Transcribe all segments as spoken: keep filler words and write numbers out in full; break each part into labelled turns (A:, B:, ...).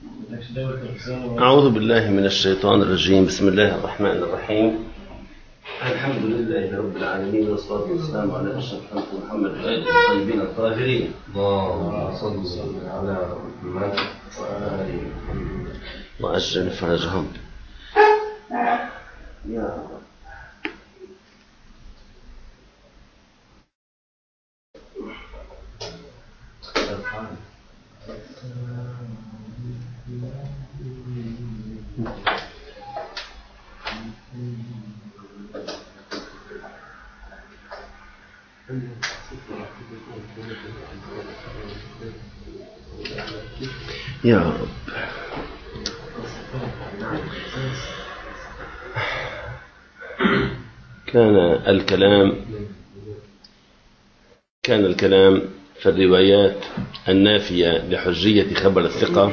A: أعوذ بالله من الشيطان الرجيم. بسم الله الرحمن الرحيم. الحمد لله رب العالمين، والصلاة والسلام على أشرف خلق محمد وآله الطيبين الطاهرين.
B: اللهم صل على محمد وآله
A: وأجل فرجهم يا رب. يا رب. كان الكلام كان الكلام في الروايات النافية لحجية خبر الثقة،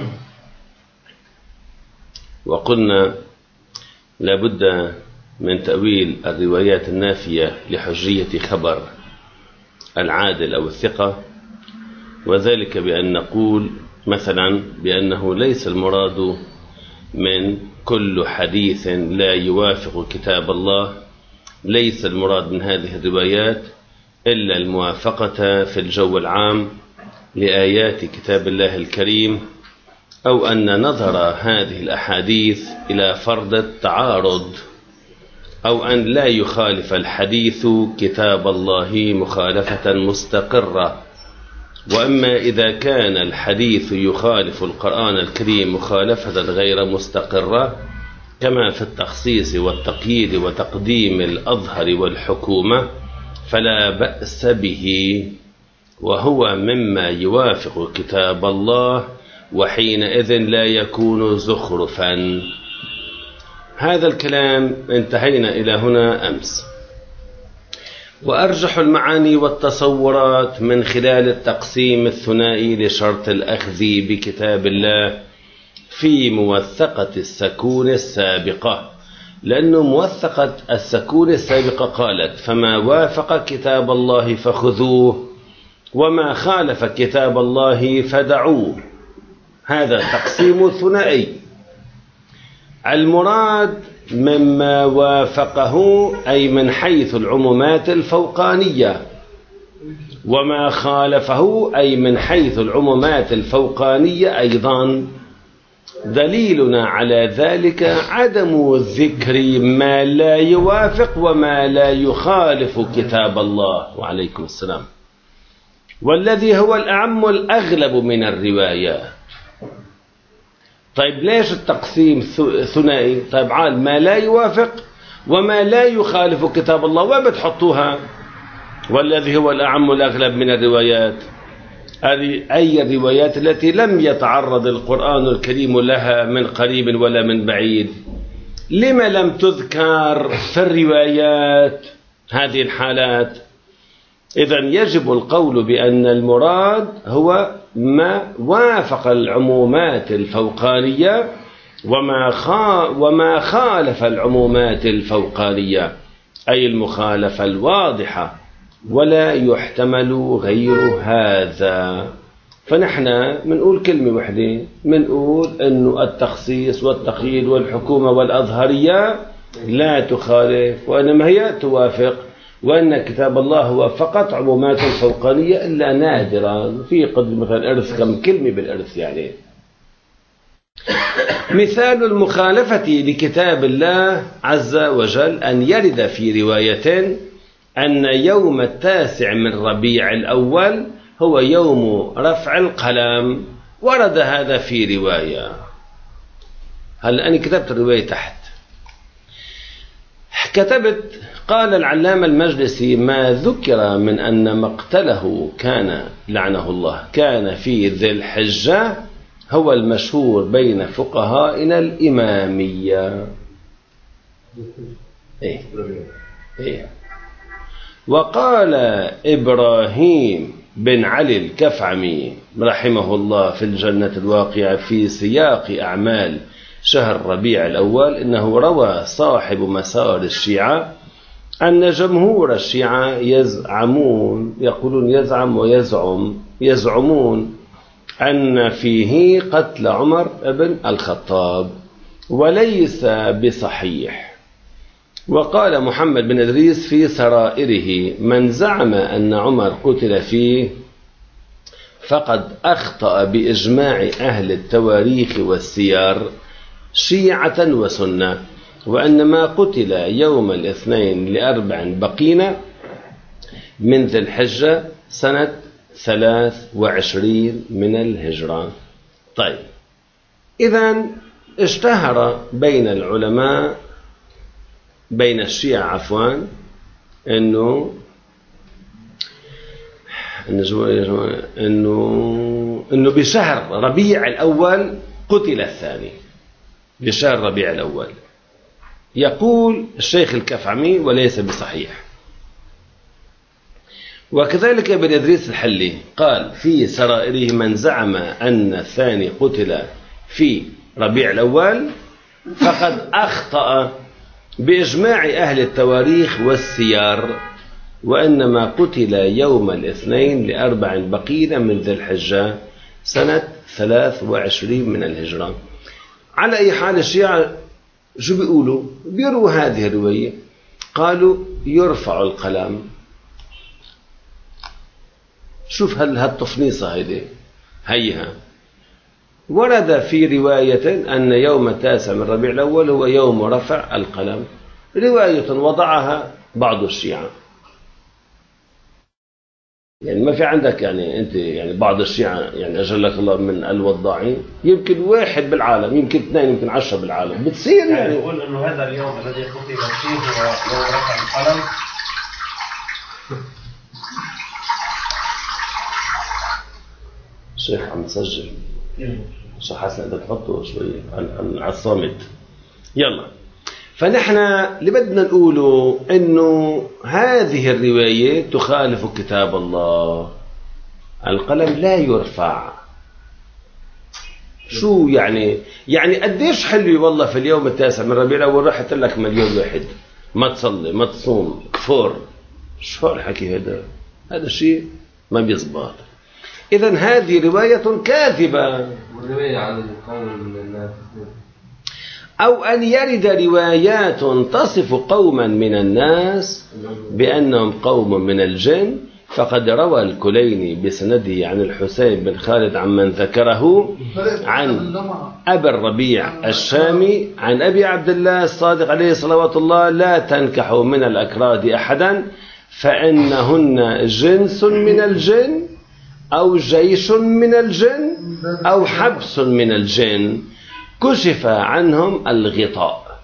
A: وقلنا لابد من تأويل الروايات النافية لحجية خبر العادل أو الثقة، وذلك بأن نقول مثلا بأنه ليس المراد من كل حديث لا يوافق كتاب الله، ليس المراد من هذه الروايات إلا الموافقة في الجو العام لآيات كتاب الله الكريم، أو أن نظر هذه الأحاديث إلى فرض التعارض، أو أن لا يخالف الحديث كتاب الله مخالفة مستقرة. وأما إذا كان الحديث يخالف القرآن الكريم مخالفة غير مستقرة، كما في التخصيص والتقييد وتقديم الأظهر والحكومة، فلا بأس به، وهو مما يوافق كتاب الله، وحينئذ لا يكون زخرفا. هذا الكلام انتهينا إلى هنا أمس. وأرجح المعاني والتصورات من خلال التقسيم الثنائي لشرط الأخذ بكتاب الله في موثقة السكون السابقة، لأنه موثقة السكون السابقة قالت: فما وافق كتاب الله فخذوه، وما خالف كتاب الله فدعوه. هذا تقسيم ثنائي. المراد مما وافقه أي من حيث العمومات الفوقانية، وما خالفه أي من حيث العمومات الفوقانية أيضا. دليلنا على ذلك عدم ذكر ما لا يوافق وما لا يخالف كتاب الله. وعليكم السلام. والذي هو الأعم الأغلب من الروايات. طيب ليش التقسيم ثنائي؟ طيب عال ما لا يوافق وما لا يخالف كتاب الله، وين بتحطوها؟ والذي هو الأعم الأغلب من الروايات، هذه أي الروايات التي لم يتعرض القرآن الكريم لها من قريب ولا من بعيد. لما لم تذكر في الروايات هذه الحالات؟ إذن يجب القول بأن المراد هو ما وافق العمومات الفوقانية وما خا وما خالف العمومات الفوقانية، أي المخالفة الواضحة، ولا يحتمل غير هذا. فنحن منقول كلمة واحدة، منقول أنه التخصيص والتقييد والحكومة والأظهرية لا تخالف، وإنما هي توافق، وأن كتاب الله هو فقط عمومات فوقانية إلا نادرا في قدر مثلا إرث، كم كلمة بالإرث يعني. مثال المخالفة لكتاب الله عز وجل أن يرد في رواية أن يوم التاسع من ربيع الأول هو يوم رفع القلم. ورد هذا في رواية. هل أنا كتبت الرواية تحت، كتبت قال العلامة المجلسي: ما ذكر من أن مقتله كان لعنه الله كان في ذي الحجة هو المشهور بين فقهائنا الإمامية. إيه؟ إيه؟ وقال إبراهيم بن علي الكفعمي رحمه الله في الجنة الواقعة في سياق أعمال شهر ربيع الأول إنه روى صاحب مسار الشيعة أن جمهور الشيعة يزعمون، يقولون يزعم ويزعم، يزعمون أن فيه قتل عمر بن الخطاب وليس بصحيح. وقال محمد بن إدريس في سرائره: من زعم أن عمر قتل فيه فقد أخطأ بإجماع أهل التواريخ والسير شيعة وسنة، وأنما قتل يوم الاثنين لأربع بقين من ذي الحجة سنة ثلاث وعشرين من الهجرة. طيب، إذن اشتهر بين العلماء بين الشيعة عفوا إنه إنه إنه بشهر ربيع الأول قتل الثاني، بشهر ربيع الأول. يقول الشيخ الكفعمي: وليس بصحيح. وكذلك ابن إدريس الحلي قال في سرائره: من زعم أن الثاني قتل في ربيع الأول فقد أخطأ بإجماع أهل التواريخ والسير، وإنما قتل يوم الاثنين لأربع بقين من ذي الحجة سنة ثلاث وعشرين من الهجرة. على أي حال الشيعة شو بيقولوا؟ بيروا هذه الرواية، قالوا يرفع القلم. شوف هل هالتفنيصة هيدي هيها. ورد في رواية أن يوم التاسع من ربيع الأول هو يوم رفع القلم، رواية وضعها بعض الشيعة. يعني ما في عندك يعني أنت يعني بعض الشيعة يعني أجلك الله من الوضاعين، يمكن واحد بالعالم، يمكن اثنين، يمكن عشرة بالعالم، بتصير يعني,
C: يعني يقول إنه هذا اليوم الذي قتل فيه هو يوم رفع القلم.
A: الشيخ عم تسجل شو حسن بدك تحطه شوي على الصامت. يلا، فنحن اللي بدنا نقوله انه هذه الرواية تخالف كتاب الله. القلم لا يرفع. شو يعني؟ يعني قديش حلو والله في اليوم التاسع من ربيع الأول راحت لك مليون واحد ما تصلي ما تصوم كفور. شو الحكي هذا؟ هذا شيء ما بيزبط. إذن هذه رواية كاذبة. أو أن يرد روايات تصف قوما من الناس بأنهم قوم من الجن، فقد روى الكليني بسنده عن الحسين بن خالد عمن ذكره عن أبي الربيع الشامي عن أبي عبد الله الصادق عليه صلوات الله: لا تنكحوا من الأكراد أحدا فإنهن جنس من الجن أو جيش من الجن أو حبس من الجن كشف عنهم الغطاء.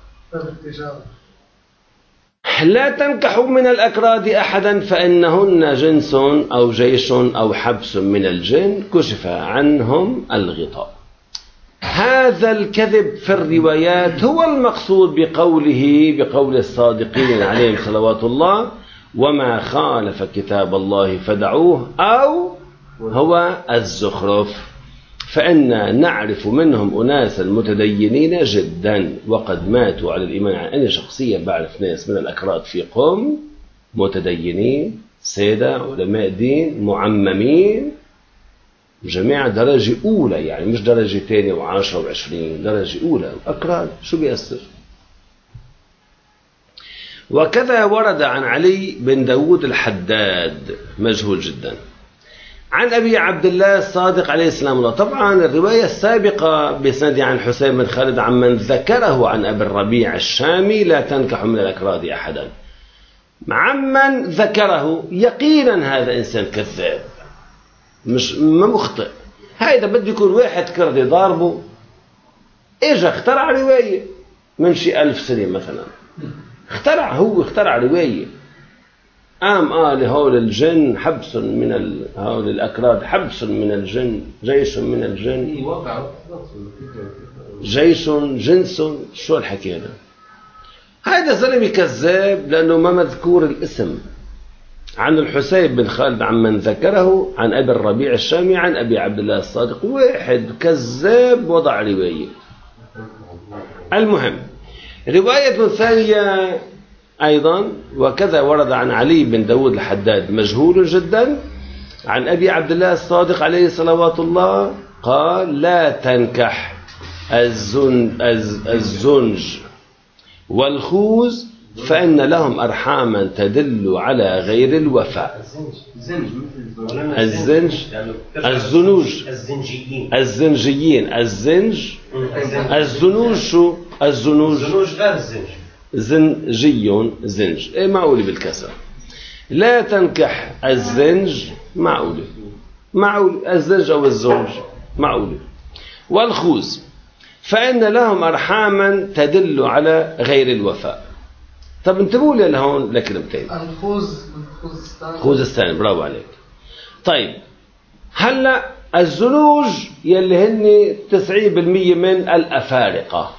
A: لا تنكحوا من الأكراد أحدا فإنهن جنس أو جيش أو حبس من الجن كشف عنهم الغطاء. هذا الكذب في الروايات هو المقصود بقوله بقول الصادقين عليهم صلوات الله: وما خالف كتاب الله فدعوه، أو هو الزخرف. فإن نعرف منهم أناسا متدينين جدا وقد ماتوا على الإيمان. عن أنا شخصيا بعرف ناس من الأكراد في قم متدينين سادة علماء دين معممين جميع درجة أولى، يعني مش درجة تانية وعشرة وعشرين، درجة أولى أكراد. شو بيأثر؟ وكذا ورد عن علي بن داود الحداد مجهول جدا عن أبي عبد الله الصادق عليه السلام الله. طبعا الرواية السابقة بسند عن حسين بن خالد عمن ذكره عن أبي الربيع الشامي: لا تنكح من الأكراد أحدا. عمن ذكره يقينا هذا إنسان كذاب، مش ما مخطئ. هيدا بده يكون واحد كردي ضاربه إجا اخترع رواية من شي ألف سنة مثلا، اخترع هو اخترع رواية قام قال هول الجن حبس من ال... هول الأكراد حبس من الجن، جيش من الجن، جيش جنس. شو الحكي هذا؟ هذا زلمة كذاب لأنه ما مذكور الاسم. عن الحسين بن خالد عمن ذكره عن أبي الربيع الشامي عن أبي عبد الله الصادق، واحد كذاب وضع رواية. المهم رواية ثانية أيضا وكذا ورد عن علي بن داود الحداد مجهول جدا عن أبي عبد الله الصادق عليه صلوات الله قال لا تنكح الزن الز الزنج والخوذ فإن لهم أرحاما تدل على غير الوفاء. الزنج الزنوج
C: الزنجيين
A: الزنجيين الزنج الزنوج شو الزنوج
C: الزنوج غير الزنج
A: زنجي زنج إيه معقولة بالكسر. لا تنكح الزنج معقولة معقولة الزنج أو الزوج معقولة. والخوذ فإن لهم أرحاما تدل على غير الوفاء. طب انتبهوا لي لهون لكلمتين.
D: الخوذ خوذستان
A: خوذستان برافو عليك. طيب هلا الزنوج يلي هن تسعين بالمية من الأفارقة،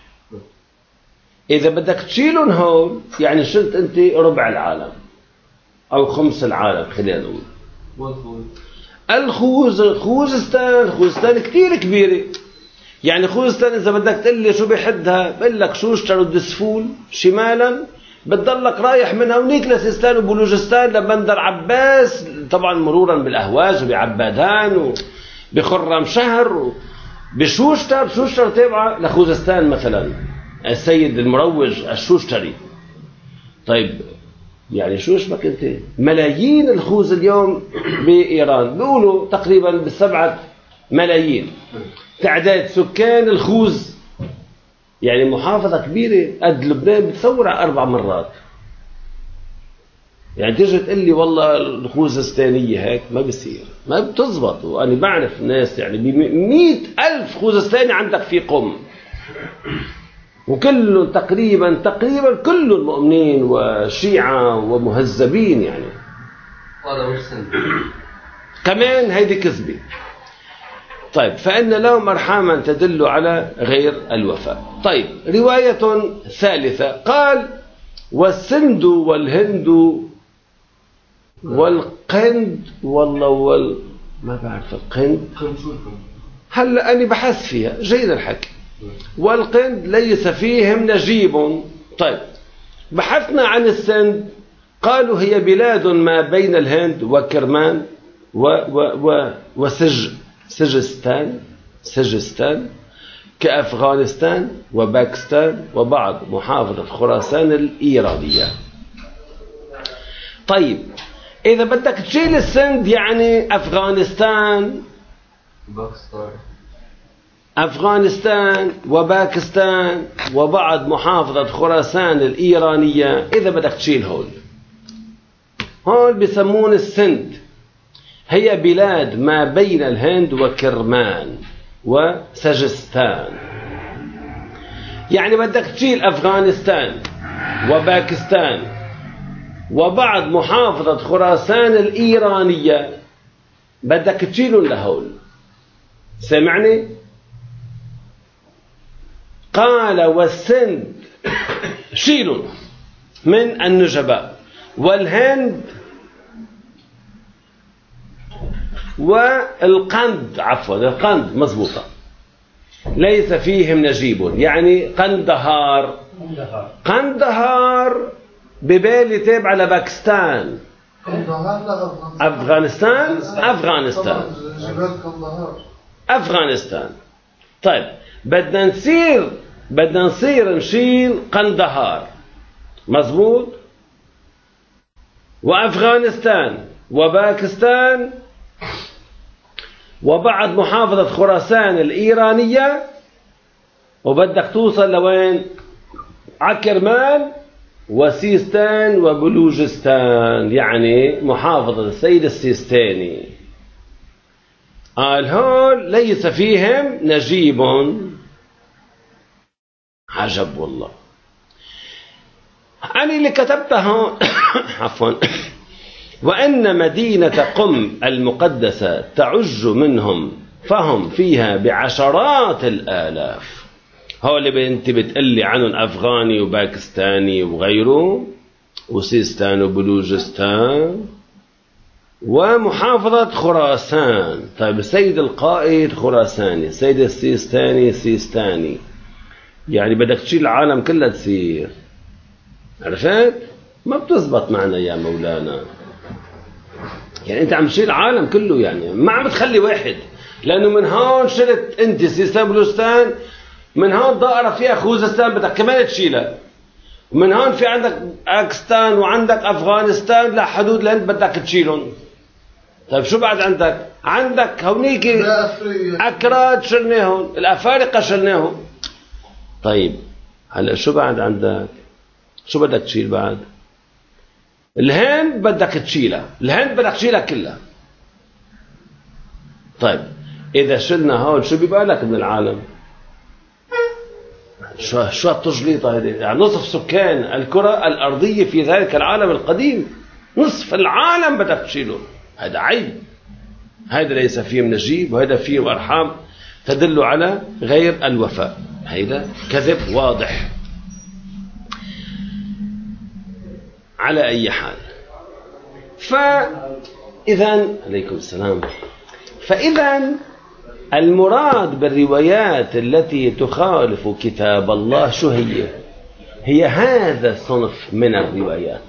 A: إذا بدك تشيلهم هون يعني شلت أنت ربع العالم أو خمس العالم خلينا نقول. الخوذ خوذستان خوذستان كتير كبيرة، يعني خوذستان إذا بدك تقول لي شو بحدها بقول لك شوشتر ودسفول شمالا، بتضلك رايح من هونيك لسيستان وبلوجستان لبندر عباس، طبعا مرورا بالأهواز وبعبادان وبخرم شهر وبشوشتر. شوشتر تابعة لخوذستان مثلا، السيد المروج الشوشتري. طيب يعني شو اسمك انت؟ ملايين الخوذ اليوم بإيران بيقولوا تقريبا بالسبعة ملايين تعداد سكان الخوذ، يعني محافظة كبيرة قد لبنان بتصور على أربع مرات. يعني تيجي تقول لي والله الخوذستانية هيك ما بصير، ما بتزبط. وأنا بعرف ناس يعني بمئة ألف خوذستاني عندك في قم، وكل تقريبا تقريبا كل المؤمنين وشيعة ومهذبين يعني. كمان هيدي كذبة. طيب فإن لهم أرحاما تدل على غير الوفاء. طيب رواية ثالثة قال والسند والهند والقند والله وال ما بعرف القند، هلا أنا بحث فيها جيد الحكي. والقند ليس فيهم نجيب. طيب بحثنا عن السند قالوا هي بلاد ما بين الهند وكرمان و و و وسج سجستان سجستان كأفغانستان وباكستان وبعض محافظة خراسان الإيرانية. طيب إذا بدك تشيل السند يعني أفغانستان أفغانستان وباكستان وبعض محافظة خراسان الإيرانية، إذا بدك تشيل هول هول بسمون السند هي بلاد ما بين الهند وكرمان وسجستان. يعني بدك تشيل أفغانستان وباكستان وبعض محافظة خراسان الإيرانية، بدك تشيلهم لهول. سمعني؟ قال والسند شيلوا من النجباء، والهند والقند عفوا القند مضبوطة ليس فيهم نجيب، يعني قندهار. قندهار ببالي تابعة لباكستان. أفغانستان أفغانستان أفغانستان. طيب بدنا نصير بدنا نصير نشيل قندهار مزبوط، وأفغانستان وباكستان وبعض محافظة خراسان الإيرانية، وبدك توصل لوين؟ عكرمان وسيستان وبلوجستان، يعني محافظة السيد السيستاني. قال هول ليس فيهم نجيب. عجب والله. أنا اللي كتبتها عفوا وأن مدينة قم المقدسة تعج منهم فهم فيها بعشرات الآلاف. هو اللي انت بتقلي عنهم أفغاني وباكستاني وغيره وسيستان وبلوجستان ومحافظة خراسان. طيب السيد القائد خراساني، السيد السيستاني سيستاني، يعني بدك تشيل العالم كلها تصير. عرفت؟ ما بتزبط معنا يا مولانا. يعني انت عم تشيل العالم كله، يعني ما عم تخلي واحد. لأنه من هون شلت أنت سيستان بلوستان، من هون دائرة فيها خوزستان بدك كمان تشيلها، ومن هون في عندك باكستان وعندك أفغانستان لحدود الهند بدك تشيلهم. طيب شو بعد عندك؟ عندك هونيك أكراد شلناهم، الأفارقة شلناهم. طيب هلا شو بعد عندك؟ شو بدك تشيل بعد؟ الهند بدك تشيلها، الهند بدك تشيلها كلها. طيب إذا شلنا هون شو بيبقى لك من العالم؟ شو شو التجليطة هذه؟ يعني نصف سكان الكرة الأرضية في ذلك العالم القديم، نصف العالم بدك تشيله. هذا عيب، هذا ليس فيه من نجيب، وهذا فيه أرحام تدل على غير الوفاء، هذا كذب واضح. على أي حال، فإذا عليكم السلام، فإذا المراد بالروايات التي تخالف كتاب الله شو هي؟ هي هذا الصنف من الروايات.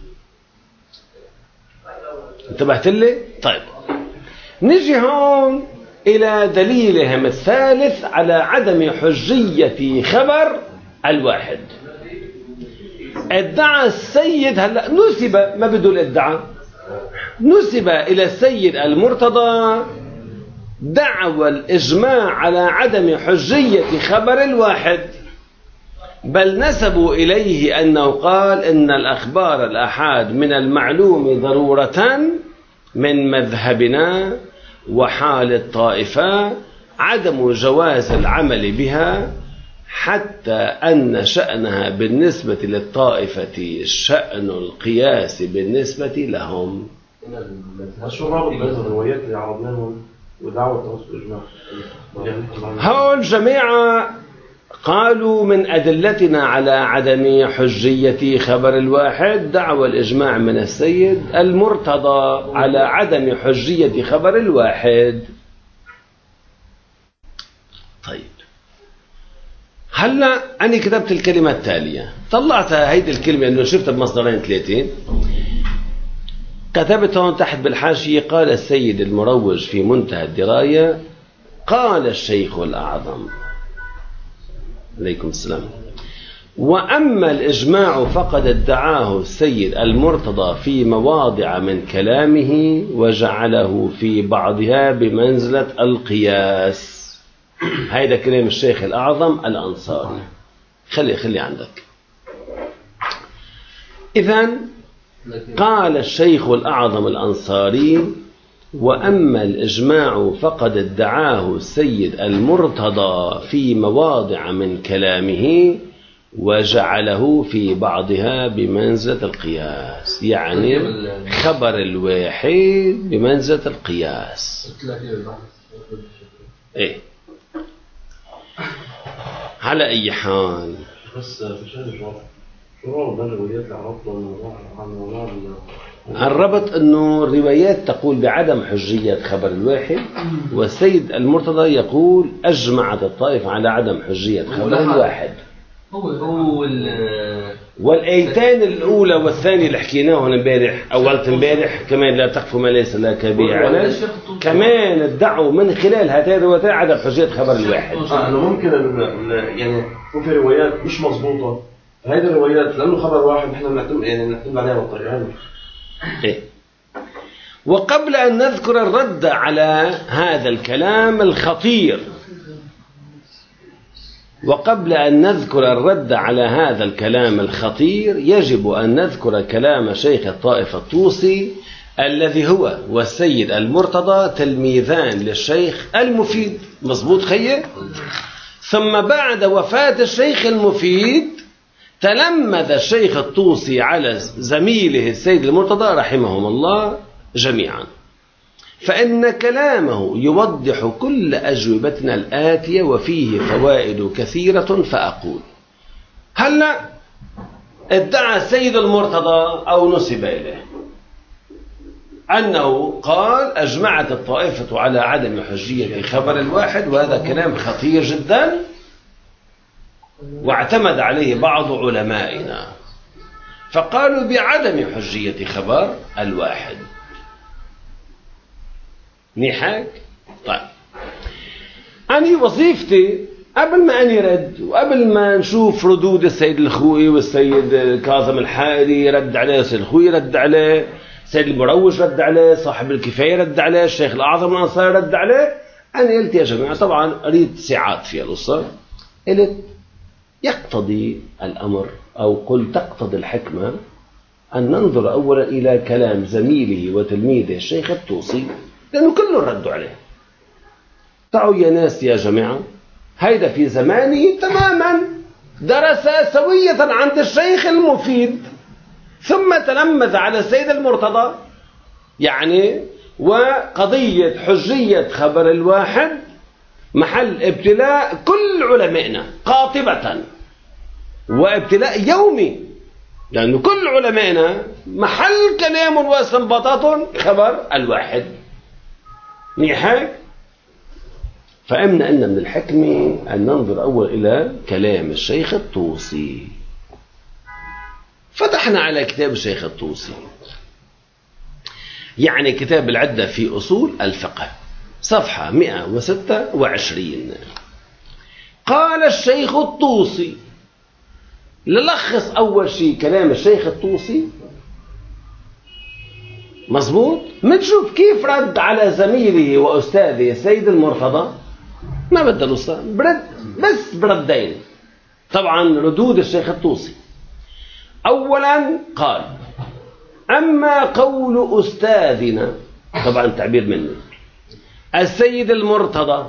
A: انتبهت لي؟ طيب نجي هون إلى دليلهم الثالث على عدم حجية خبر الواحد. ادعى السيد، هلا نسب، ما بده الادعاء، نسب إلى السيد المرتضى دعوى الإجماع على عدم حجية خبر الواحد، بل نسبوا إليه أنه قال إن الأخبار الآحاد من المعلوم ضرورة من مذهبنا وحال الطائفة عدم جواز العمل بها، حتى أن شأنها بالنسبة للطائفة شأن القياس بالنسبة لهم.
B: شو الرابط بين الروايات اللي عرضناهم ودعوة التوسل الإجماع؟
A: هؤلاء الجماعة قالوا من أدلتنا على عدم حجية خبر الواحد دعوى الإجماع من السيد المرتضى على عدم حجية خبر الواحد. طيب هلا أنا كتبت الكلمة التالية، طلعتها هيدي الكلمة إنه شفتها بمصدرين ثلاثين، كتبتهم تحت بالحاشية: قال السيد المروج في منتهى الدراية قال الشيخ الأعظم عليكم السلام: وأما الإجماع فقد ادعاه السيد المرتضى في مواضع من كلامه وجعله في بعضها بمنزلة القياس. هيدا كلام الشيخ الأعظم الأنصاري، خلي خلي عندك. إذن قال الشيخ الأعظم الأنصاري: وأما الإجماع فقد ادعاه السيد المرتضى في مواضع من كلامه وجعله في بعضها بمنزلة القياس، يعني خبر الواحد بمنزلة القياس. إيه على أي حال،
B: بس في شيء شو شو بين الروايات اللي عرضنا الموضوع عن موضوع
A: الربط أنه الروايات تقول بعدم حجية خبر الواحد، والسيد المرتضى يقول أجمعت الطائفة على عدم حجية خبر الواحد.
D: هو هو
A: والآيتين الأولى والثانية اللي حكيناهم امبارح أولت امبارح كمان: لا تقف ما ليس لك به علم، كمان ادعوا من خلال هاتين الروايتين عدم حجية خبر الواحد.
B: آه أنا ممكن يعني يكون في روايات مش مضبوطة، هذه الروايات لأنه خبر واحد نحن بنعتمد يعني نعتمد عليها بالطريقة هذه.
A: إيه. وقبل أن نذكر الرد على هذا الكلام الخطير، وقبل أن نذكر الرد على هذا الكلام الخطير يجب أن نذكر كلام شيخ الطائفة الطوسي الذي هو والسيد المرتضى تلميذان للشيخ المفيد. مظبوط خيه؟ ثم بعد وفاة الشيخ المفيد تلمذ الشيخ الطوسي على زميله السيد المرتضى رحمهم الله جميعا، فإن كلامه يوضح كل أجوبتنا الآتية وفيه فوائد كثيرة. فأقول: هلا ادعى السيد المرتضى أو نسب إليه أنه قال أجمعت الطائفة على عدم حجية خبر الواحد، وهذا كلام خطير جدا واعتمد عليه بعض علمائنا، فقالوا بعدم حجية خبر الواحد. نيحك؟ طيب أنا وظيفتي قبل ما أني رد وقبل ما نشوف ردود السيد الخوئي والسيد كاظم الحائري رد عليه، السيد الخوئي رد عليه، السيد المروج رد عليه، صاحب الكفاية رد عليه، الشيخ الأعظم الأنصاري رد عليه، أنا قلت يا جماعة طبعا قريت ساعات في القصة، قلت يقتضي الأمر أو قل تقتضي الحكمة أن ننظر أولا إلى كلام زميله وتلميذه الشيخ الطوسي، لأنه كله ردوا عليه. تعوا يا ناس يا جماعة، هيدا في زمانه تماما درس سوية عند الشيخ المفيد، ثم تلمذ على السيد المرتضى، يعني وقضية حجية خبر الواحد محل ابتلاء كل علمائنا قاطبة، وابتلاء يومي، لأنه كل علمائنا محل كلام واستنباطات خبر الواحد. منيح. فأمنا أن من الحكمة أن ننظر أول إلى كلام الشيخ الطوسي. فتحنا على كتاب الشيخ الطوسي، يعني كتاب العدة في أصول الفقه، صفحة مئة وستة وعشرين. قال الشيخ الطوسي، للخص أول شيء كلام الشيخ الطوسي مظبوط، منشوف كيف رد على زميله وأستاذه السيد المرتضى، ما بدل برد بس بردين. طبعا ردود الشيخ الطوسي، أولا قال: أما قول أستاذنا، طبعا تعبير منه، السيد المرتضى،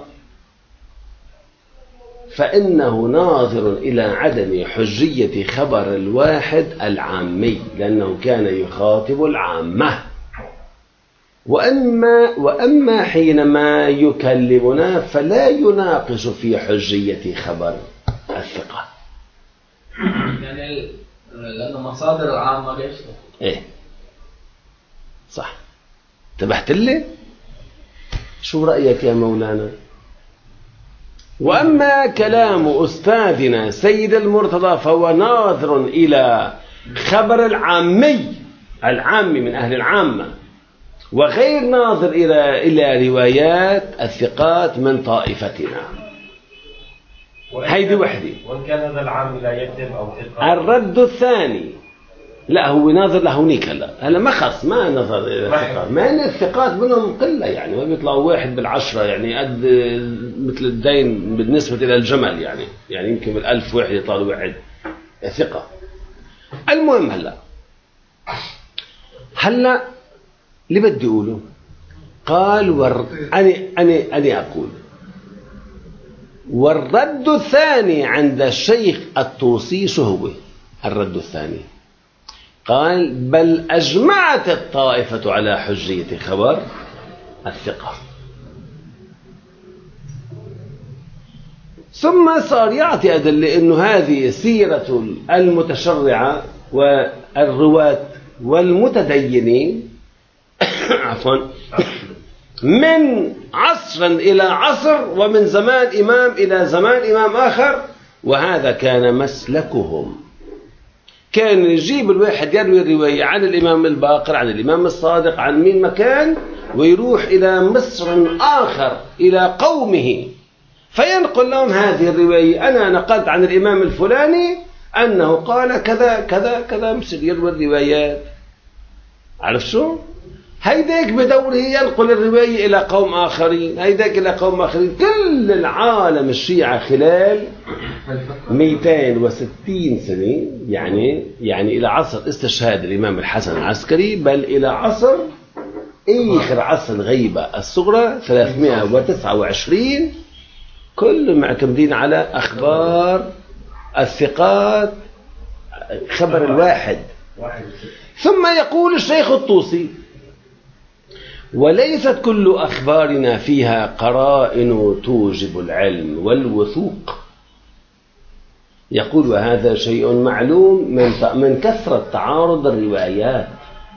A: فإنه ناظر إلى عدم حجية خبر الواحد العامي، لأنه كان يخاطب العامة. وأما, وأما حينما يكلمنا فلا يناقش في حجية خبر الثقة،
D: يعني لأنه مصادر العامة ليش؟
A: إيه صح. انتبهت لي؟ شو رأيك يا مولانا؟ وأما كلام أستاذنا سيد المرتضى فهو ناظر إلى خبر العامي، العامي من أهل العامة، وغير ناظر إلى إلى روايات الثقات من طائفتنا. هيدي وحدة.
C: وإن كان هذا العام لا يكذب أو ثقة.
A: الرد الثاني لا، هو ناظر لهونيك. هلا هلا ما خص، ما نظر إلى الثقات، ما أن الثقات منهم قلة، يعني ما بيطلعوا واحد بالعشرة، يعني قد مثل الدين بالنسبة إلى الجمل، يعني يعني يمكن بالألف واحد يطلع واحد ثقة. المهم هلا هلا اللي بدي أقوله، قال ور... أنا أنا أنا أقول والرد الثاني عند الشيخ الطوسي شو هو الرد الثاني؟ قال: بل أجمعت الطائفة على حجية خبر الثقة. ثم صار يعطي أدلة أنه هذه سيرة المتشرعة والرواة والمتدينين عفوا من عصر إلى عصر، ومن زمان إمام إلى زمان إمام آخر، وهذا كان مسلكهم. كان يجيب الواحد يروي الرواية عن الإمام الباقر، عن الإمام الصادق، عن مين مكان، ويروح إلى مصر آخر إلى قومه فينقل لهم هذه الرواية. أنا نقلت عن الإمام الفلاني أنه قال كذا كذا كذا، مثل يروي الروايات. عرف شو؟ هيداك بدوره ينقل الرواية إلى قوم آخرين، هيداك إلى قوم آخرين. كل العالم الشيعة خلال مئتين وستين سنة، يعني يعني إلى عصر استشهاد الإمام الحسن العسكري، بل إلى عصر آخر عصر الغيبة الصغرى ثلاثمائة وتسعة وعشرين، كلهم معتمدين على أخبار الثقات، خبر الواحد. ثم يقول الشيخ الطوسي: وليست كل أخبارنا فيها قرائن توجب العلم والوثوق. يقول: وهذا شيء معلوم من من كثرة تعارض الروايات.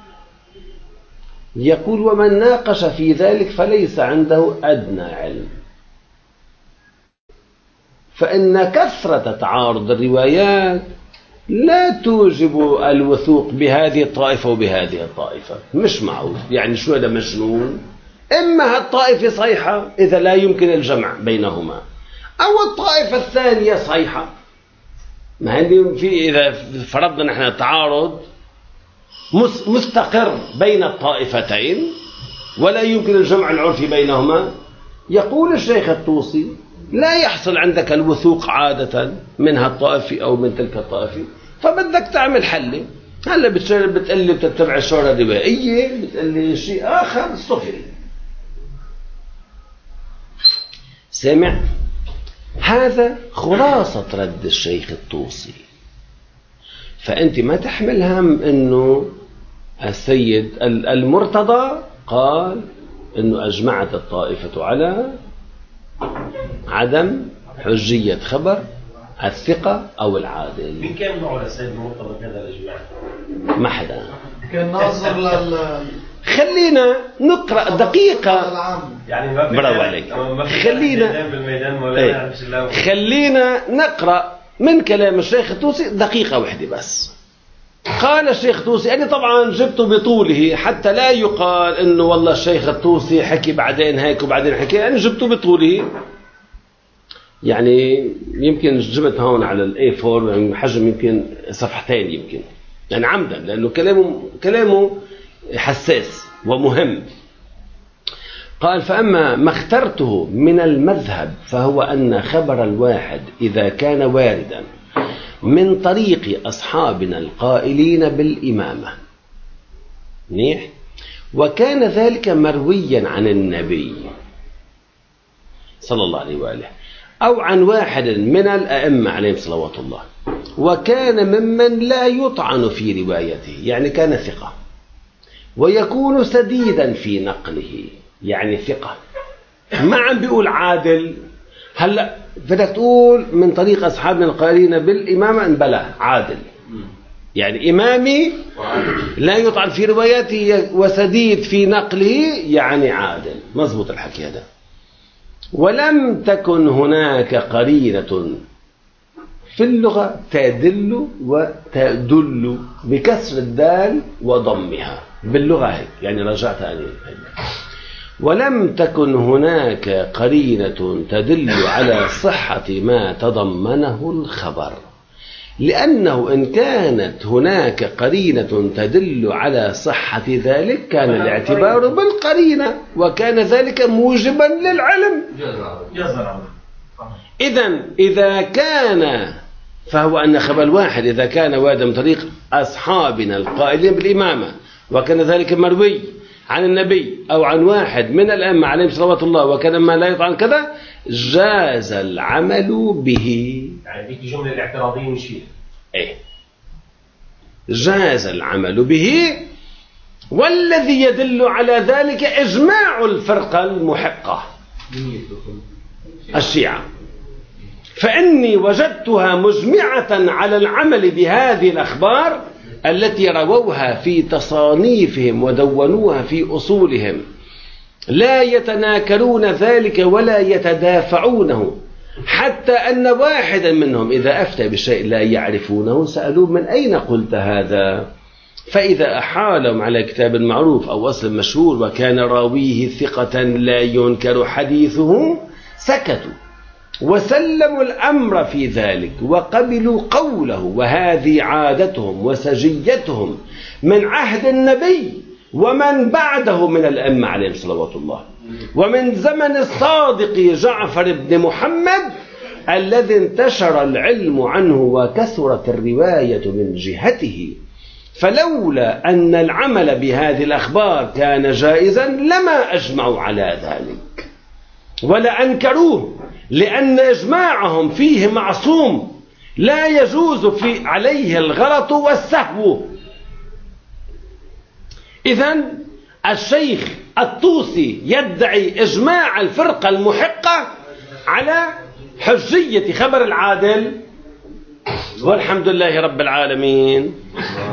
A: يقول: ومن ناقش في ذلك فليس عنده أدنى علم، فإن كثرة تعارض الروايات لا توجب الوثوق بهذه الطائفة وبهذه الطائفة. مش معقول، يعني شو هذا مجنون إما هالطائفة صحيحة إذا لا يمكن الجمع بينهما، أو الطائفة الثانية صحيحة. ما عندي في إذا فرضنا نحن تعارض مستقر بين الطائفتين ولا يمكن الجمع العرفي بينهما، يقول الشيخ الطوسي لا يحصل عندك الوثوق عادة من هالطائفة أو من تلك الطائفة، فبدك تعمل حل. هلا بتقلي بتتبع الشورى الروائية، بتقلي شيء آخر صفري. سمع؟ هذا خلاصة رد الشيخ الطوسي. فأنت ما تحمل هم أنه السيد المرتضى قال أنه أجمعت الطائفة على عدم حجية خبر الثقة أو العادل.
C: من كم نوع السيد المرتضى كذا الإجماع؟
A: ما حدا
E: كان ناظر لل
A: خلينا نقرأ دقيقة
C: يعني ما
A: برافو عليك. خلينا
C: بالميدان
A: خلينا نقرأ من كلام الشيخ الطوسي دقيقة واحدة بس. قال الشيخ الطوسي، أنا طبعا جبته بطوله حتى لا يقال إنه والله الشيخ الطوسي حكي بعدين هيك وبعدين حكي، أنا جبته بطوله. يعني يمكن جبت هون على الاي أربعة يعني حجم يمكن صفحتين يمكن، يعني عمدا لأنه كلامه كلامه حساس ومهم. قال: فأما ما اخترته من المذهب فهو أن خبر الواحد إذا كان واردا من طريق أصحابنا القائلين بالإمامة منيح، وكان ذلك مرويا عن النبي صلى الله عليه وآله أو عن واحد من الأئمة عليهم صلوات الله، وكان ممن لا يطعن في روايته، يعني كان ثقة، ويكون سديدا في نقله، يعني ثقة، ما عم بيقول عادل. هلأ بدك تقول من طريق أصحابنا القائلين بالإمامة بلا عادل، يعني إمامي لا يطعن في رواياته وسديد في نقله، يعني عادل. مضبوط الحكي هذا. ولم تكن هناك قرينة في اللغة تدل وتدل بكسر الدال وضمها باللغة هيك، يعني رجعت أنا. ولم تكن هناك قرينة تدل على صحة ما تضمنه الخبر، لأنه إن كانت هناك قرينة تدل على صحة ذلك كان الاعتبار بالقرينة، وكان ذلك موجبا للعلم. إذن إذا كان فهو أن خبر الواحد إذا كان واردا من طريق أصحابنا القائلين بالإمامة وكان ذلك مروي عن النبي أو عن واحد من الأئمة عليهم صلوات الله وكان ما لا يطعن كذا، جاز العمل به.
C: يعني ديك الجملة الاعتراضية نشيل.
A: إيه، جاز العمل به. والذي يدل على ذلك إجماع الفرقة المحقة الشيعة، فإني وجدتها مجمعة على العمل بهذه الأخبار التي رووها في تصانيفهم ودونوها في أصولهم، لا يتناكرون ذلك ولا يتدافعونه، حتى أن واحدا منهم إذا أفتى بشيء لا يعرفونه سألوه: من أين قلت هذا؟ فإذا أحالهم على كتاب معروف أو أصل مشهور وكان راويه ثقة لا ينكر حديثه سكتوا وسلموا الأمر في ذلك وقبلوا قوله، وهذه عادتهم وسجيتهم من عهد النبي ومن بعده من الأئمة عليهم صلوات الله، ومن زمن الصادق جعفر بن محمد الذي انتشر العلم عنه وكثرت الرواية من جهته. فلولا أن العمل بهذه الأخبار كان جائزا لما أجمعوا على ذلك ولا أنكروه، لأن إجماعهم فيه معصوم لا يجوز في عليه الغلط والسهو. إذن الشيخ الطوسي يدعي إجماع الفرقة المحقة على حجية خبر العادل، والحمد لله رب العالمين.